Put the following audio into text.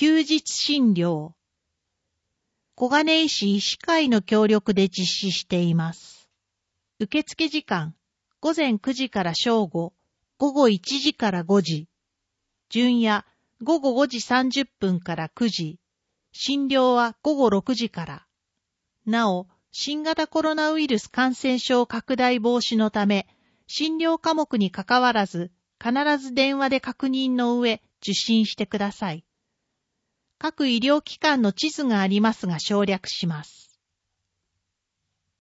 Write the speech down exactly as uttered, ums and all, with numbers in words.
休日診療。小金井市医師会の協力で実施しています。受付時間、午前くじから正午、午後いちじからごじ。順夜、午後ごじさんじゅっぷんからくじ。診療は午後ろくじから。なお、新型コロナウイルス感染症拡大防止のため、診療科目にかかわらず、必ず電話で確認の上、受診してください。各医療機関の地図がありますが省略します。